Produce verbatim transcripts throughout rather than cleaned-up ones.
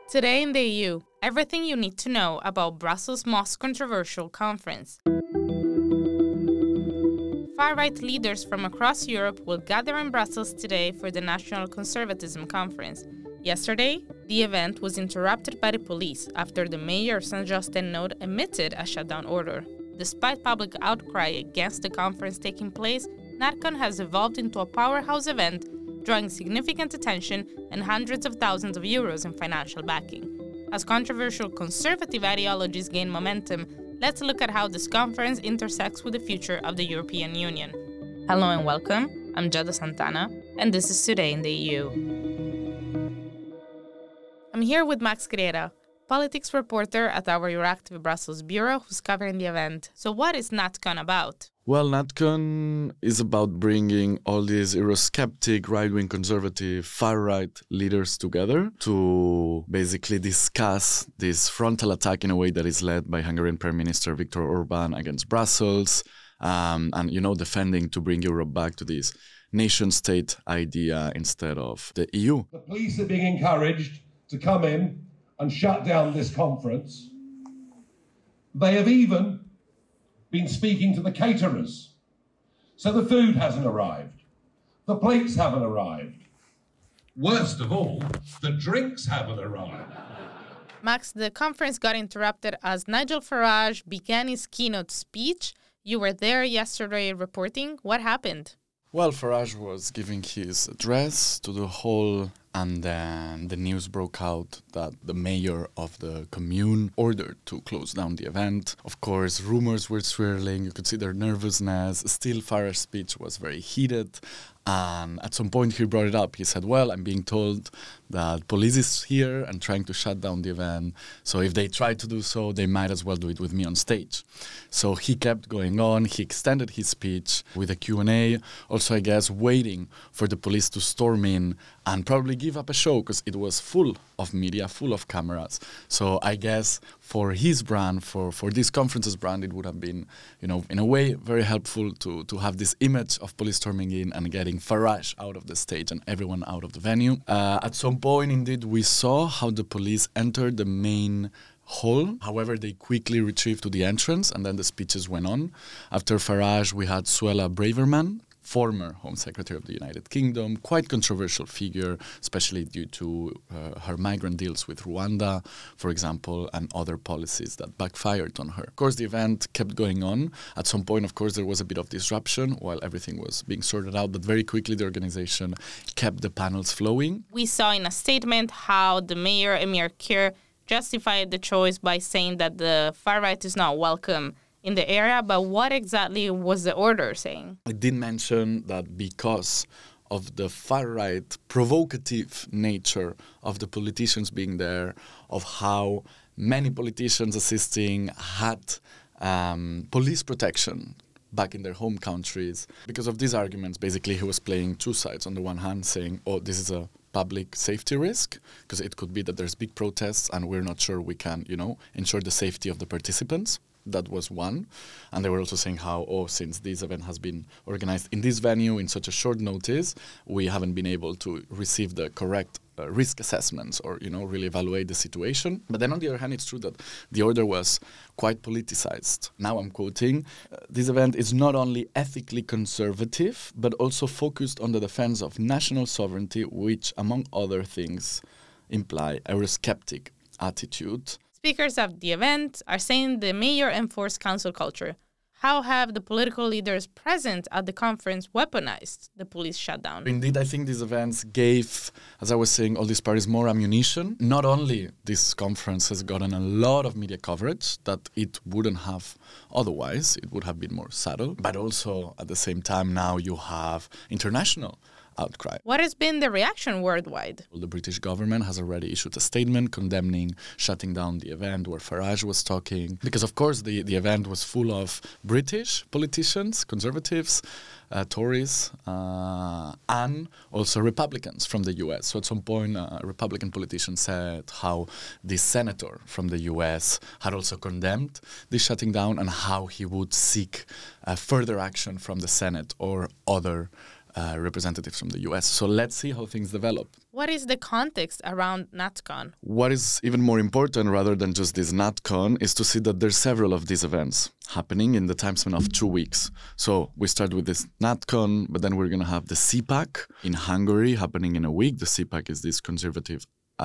Today in the E U, everything you need to know about Brussels' most controversial conference. Far-right leaders from across Europe will gather in Brussels today for the National Conservatism Conference. Yesterday, the event was interrupted by the police after the mayor of Saint-Just-en-Node emitted a shutdown order. Despite public outcry against the conference taking place, NatCon has evolved into a powerhouse event, drawing significant attention and hundreds of thousands of euros in financial backing. As controversial conservative ideologies gain momentum, let's look at how this conference intersects with the future of the European Union. Hello and welcome, I'm Giada Santana, and this is Today in the E U. I'm here with Max Griera, politics reporter at our Euractiv Brussels bureau who's covering the event. So what is NatCon about? Well, NatCon is about bringing all these Eurosceptic, right-wing conservative, far-right leaders together to basically discuss this frontal attack in a way that is led by Hungarian Prime Minister Viktor Orban against Brussels, um, and, you know, defending to bring Europe back to this nation-state idea instead of the E U. The police are being encouraged to come in and shut down this conference. They have even been speaking to the caterers. So the food hasn't arrived. The plates haven't arrived. Worst of all, the drinks haven't arrived. Max, the conference got interrupted as Nigel Farage began his keynote speech. You were there yesterday reporting. What happened? Well, Farage was giving his address to the whole, and then the news broke out that the mayor of the commune ordered to close down the event. Of course, rumors were swirling. You could see their nervousness. Still, Farage's speech was very heated. And at some point, he brought it up. He said, well, I'm being told that police is here and trying to shut down the event. So if they try to do so, they might as well do it with me on stage. So he kept going on. He extended his speech with a Q and A. Also, I guess, waiting for the police to storm in and probably give up a show because it was full of media, full of cameras. So I guess for his brand, for, for this conference's brand, it would have been, you know, in a way, very helpful to, to have this image of police storming in and getting Farage out of the stage and everyone out of the venue. Uh, at some point, indeed, we saw how the police entered the main hall. However, they quickly retrieved to the entrance and then the speeches went on. After Farage, we had Suella Braverman, former Home Secretary of the United Kingdom, quite controversial figure, especially due to uh, her migrant deals with Rwanda, for example, and other policies that backfired on her. Of course, the event kept going on. At some point, of course, there was a bit of disruption while everything was being sorted out, but very quickly the organization kept the panels flowing. We saw in a statement how the mayor, Emir Kir, justified the choice by saying that the far right is not welcome in the area, but what exactly was the order saying? I did mention that because of the far-right provocative nature of the politicians being there, of how many politicians assisting had um, police protection back in their home countries. Because of these arguments, basically he was playing two sides. On the one hand saying, oh, this is a public safety risk, because it could be that there's big protests and we're not sure we can, you know, ensure the safety of the participants. That was one. And they were also saying how, oh, since this event has been organized in this venue in such a short notice, we haven't been able to receive the correct uh, risk assessments or, you know, really evaluate the situation. But then on the other hand, it's true that the order was quite politicized. Now I'm quoting, uh, this event is not only ethically conservative, but also focused on the defense of national sovereignty, which, among other things, imply a Eurosceptic attitude. Speakers of the event are saying the mayor enforced council culture. How have the political leaders present at the conference weaponized the police shutdown? Indeed, I think these events gave, as I was saying, all these parties more ammunition. Not only this conference has gotten a lot of media coverage that it wouldn't have otherwise, it would have been more subtle, but also at the same time now you have international outcry. What has been the reaction worldwide? The British government has already issued a statement condemning shutting down the event where Farage was talking. Because, of course, the, the event was full of British politicians, conservatives, uh, Tories, uh, and also Republicans from the U S. So at some point, a Republican politician said how the senator from the U S had also condemned this shutting down and how he would seek uh, further action from the Senate or other uh, representatives from the U S. So let's see how things develop. What is the context around NatCon? What is even more important, rather than just this NatCon, is to see that there's several of these events happening in the time span of two weeks. So we start with this NatCon, but then we're going to have the C PAC in Hungary happening in a week. The C PAC is this conservative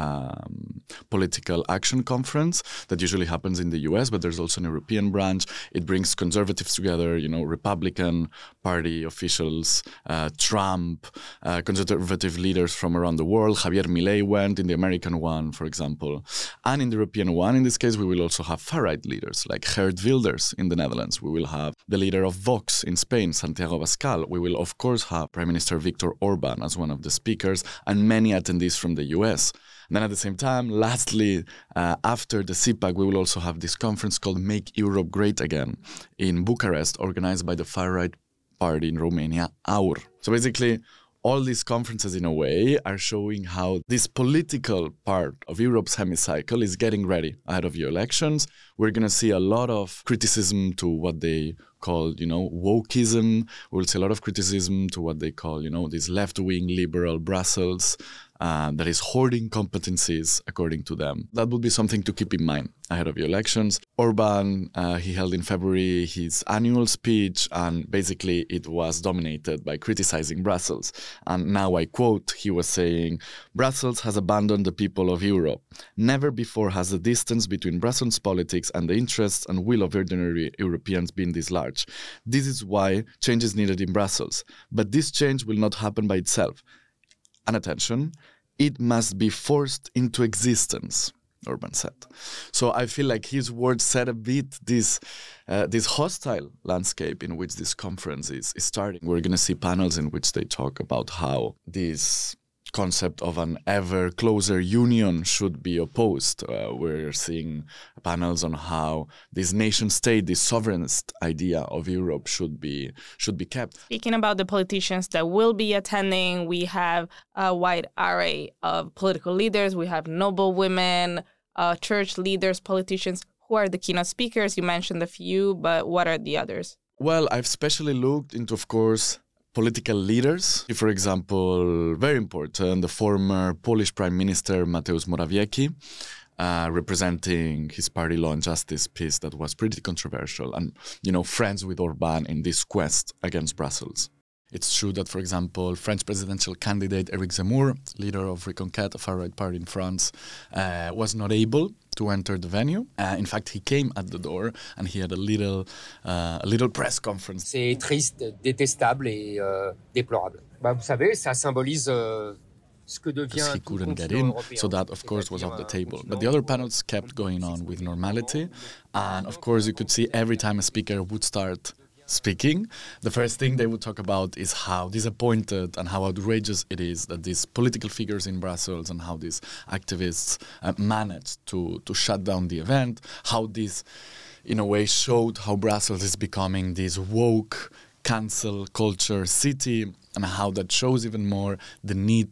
Um, political action conference that usually happens in the U S, but there's also an European branch. It brings conservatives together, you know, Republican Party officials, uh, Trump, uh, conservative leaders from around the world. Javier Milei went in the American one, for example. And in the European one, in this case, we will also have far-right leaders like Geert Wilders in the Netherlands. We will have the leader of Vox in Spain, Santiago Abascal. We will, of course, have Prime Minister Viktor Orban as one of the speakers and many attendees from the U S. And then at the same time, lastly, uh, after the C PAC, we will also have this conference called Make Europe Great Again in Bucharest, organized by the far-right party in Romania, A U R. So basically, all these conferences, in a way, are showing how this political part of Europe's hemicycle is getting ready ahead of your elections. We're going to see a lot of criticism to what they call, you know, wokeism. We'll see a lot of criticism to what they call, you know, this left-wing liberal Brussels uh, that is hoarding competencies, according to them. That would be something to keep in mind ahead of your elections. Orban, uh, he held in February his annual speech, and basically it was dominated by criticizing Brussels. And now I quote, he was saying, "Brussels has abandoned the people of Europe. Never before has the distance between Brussels politics and the interests and will of ordinary Europeans been this large. This is why change is needed in Brussels. But this change will not happen by itself. And attention, it must be forced into existence," Orban said. So I feel like his words set a bit this uh, this hostile landscape in which this conference is, is starting. We're going to see panels in which they talk about how this concept of an ever closer union should be opposed. Uh, we're seeing panels on how this nation state, this sovereignist idea of Europe should be should be kept. Speaking about the politicians that will be attending, we have a wide array of political leaders. We have noble women, uh, church leaders, politicians. Who are the keynote speakers? You mentioned a few, but what are the others? Well, I've specially looked into, of course, political leaders. For example, very important, the former Polish Prime Minister Mateusz Morawiecki, uh, representing his party Law and Justice piece that was pretty controversial and, you know, friends with Orban in this quest against Brussels. It's true that, for example, French presidential candidate Éric Zemmour, leader of Reconquête, a far-right party in France, uh, was not able to enter the venue. Uh, in fact, he came at the door and he had a little, uh, a little press conference. C'est triste, détestable et euh, déplorable. Bah, vous savez, ça symbolise euh, ce que devient Because he couldn't get in, so that, of course, was off the table. But the other panels kept going on with normality. And, of course, you could see every time a speaker would start speaking, the first thing they would talk about is how disappointed and how outrageous it is that these political figures in Brussels and how these activists uh, managed to, to shut down the event, how this, in a way, showed how Brussels is becoming this woke, cancel culture city, and how that shows even more the need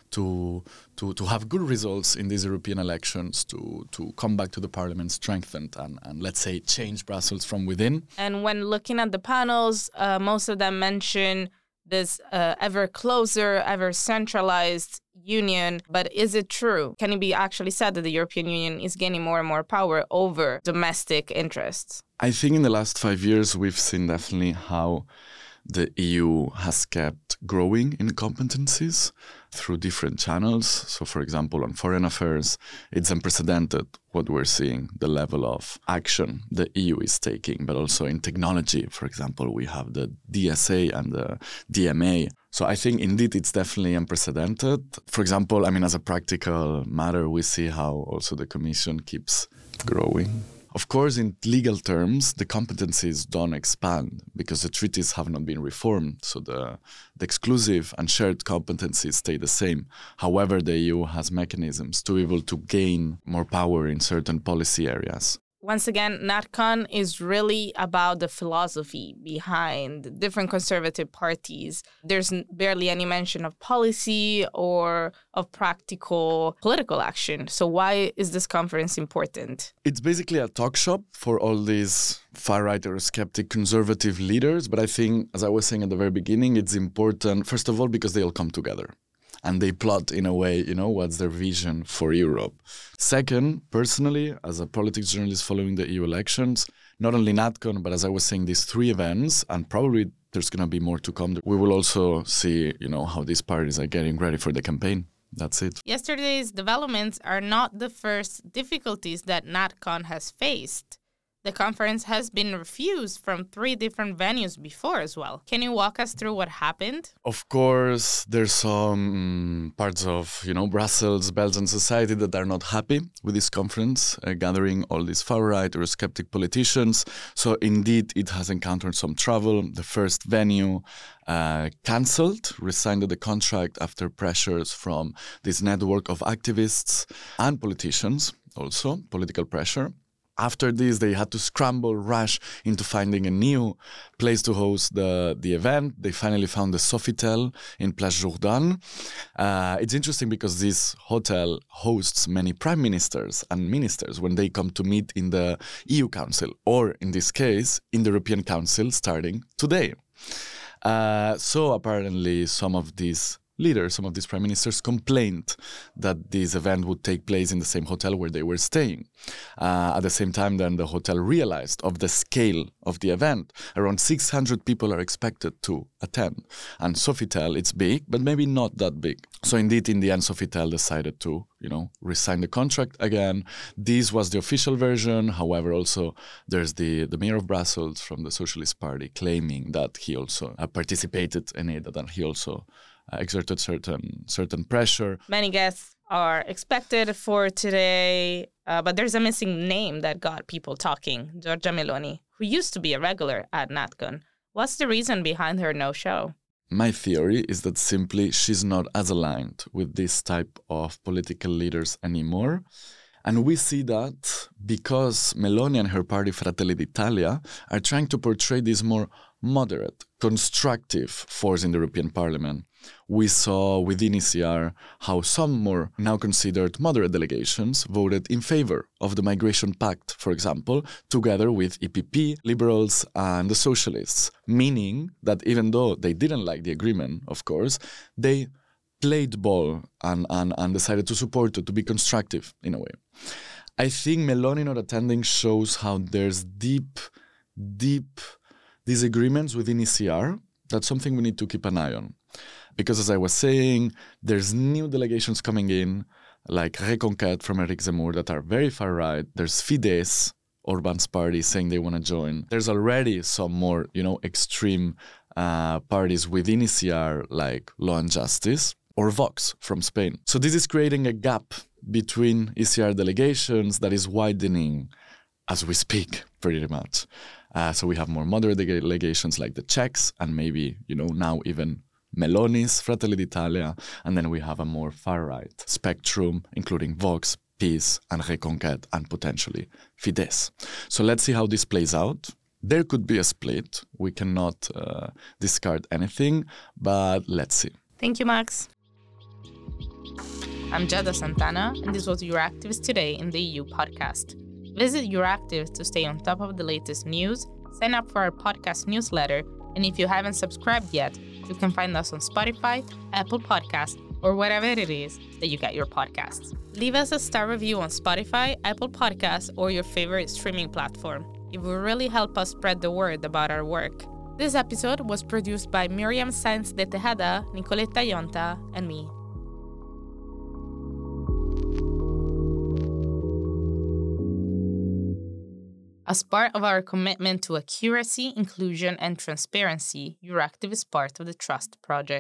to to to have good results in these European elections, to to come back to the parliament strengthened and, and let's say change Brussels from within. And when looking at the panels, uh, most of them mention this uh, ever closer, ever centralized union. But is it true? Can it be actually said that the European Union is gaining more and more power over domestic interests? I think in the last five years, we've seen definitely how the E U has kept growing in competencies through different channels. So, for example, on foreign affairs, it's unprecedented what we're seeing, the level of action the E U is taking, but also in technology. For example, we have the D S A and the D M A. So I think indeed it's definitely unprecedented. For example, I mean, as a practical matter, we see how also the Commission keeps growing. Of course, in legal terms, the competencies don't expand because the treaties have not been reformed. So the, the exclusive and shared competencies stay the same. However, the E U has mechanisms to be able to gain more power in certain policy areas. Once again, NatCon is really about the philosophy behind different conservative parties. There's barely any mention of policy or of practical political action. So why is this conference important? It's basically a talk shop for all these far-right or skeptic conservative leaders. But I think, as I was saying at the very beginning, it's important, first of all, because they all come together. And they plot, in a way, you know, what's their vision for Europe. Second, personally, as a politics journalist following the E U elections, not only NatCon, but as I was saying, these three events, and probably there's going to be more to come. We will also see, you know, how these parties are getting ready for the campaign. That's it. Yesterday's developments are not the first difficulties that NatCon has faced. The conference has been refused from three different venues before as well. Can you walk us through what happened? Of course, there's some parts of, you know, Brussels, Belgian society that are not happy with this conference, uh, gathering all these far-right or skeptic politicians. So indeed, it has encountered some trouble. The first venue uh, cancelled, rescinded the contract after pressures from this network of activists and politicians, also political pressure. After this, they had to scramble, rush into finding a new place to host the, the event. They finally found the Sofitel in Place Jourdan. Uh, it's interesting because this hotel hosts many prime ministers and ministers when they come to meet in the E U Council, or in this case, in the European Council starting today. Uh, so apparently some of these leaders, some of these prime ministers complained that this event would take place in the same hotel where they were staying. Uh, at the same time, then the hotel realized of the scale of the event. Around six hundred people are expected to attend. And Sofitel, it's big, but maybe not that big. So indeed, in the end, Sofitel decided to, you know, resign the contract again. This was the official version. However, also there's the, the mayor of Brussels from the Socialist Party claiming that he also uh, participated in it, that he also Uh, exerted certain certain pressure. Many guests are expected for today, uh, but there's a missing name that got people talking, Giorgia Meloni, who used to be a regular at NatCon. What's the reason behind her no-show? My theory is that simply she's not as aligned with this type of political leaders anymore. And we see that because Meloni and her party Fratelli d'Italia are trying to portray this more moderate, constructive force in the European Parliament. We saw within E C R how some more now considered moderate delegations voted in favor of the Migration Pact, for example, together with E P P, Liberals and the Socialists, meaning that even though they didn't like the agreement, of course, they played ball and, and, and decided to support it, to be constructive in a way. I think Meloni not attending shows how there's deep, deep disagreements within E C R. That's something we need to keep an eye on. Because as I was saying, there's new delegations coming in, like Reconquête from Eric Zemmour, that are very far right. There's Fidesz, Orban's party, saying they want to join. There's already some more, you know, extreme uh, parties within E C R, like Law and Justice, or Vox from Spain. So this is creating a gap between E C R delegations that is widening as we speak, pretty much. Uh, so we have more moderate delegations like the Czechs, and maybe, you know, now even Meloni's Fratelli d'Italia, and then we have a more far-right spectrum, including Vox, PiS, and Reconquête, and potentially Fidesz. So let's see how this plays out. There could be a split. We cannot uh, discard anything, but let's see. Thank you, Max. I'm Giada Santana, and this was Euractivist Today in the E U podcast. Visit Euractivist to stay on top of the latest news, sign up for our podcast newsletter, and if you haven't subscribed yet, you can find us on Spotify, Apple Podcasts, or wherever it is that you get your podcasts. Leave us a star review on Spotify, Apple Podcasts, or your favorite streaming platform. It will really help us spread the word about our work. This episode was produced by Miriam Sainz de Tejada, Nicoletta Yonta, and me. As part of our commitment to accuracy, inclusion, and transparency, Euractiv is part of the Trust Project.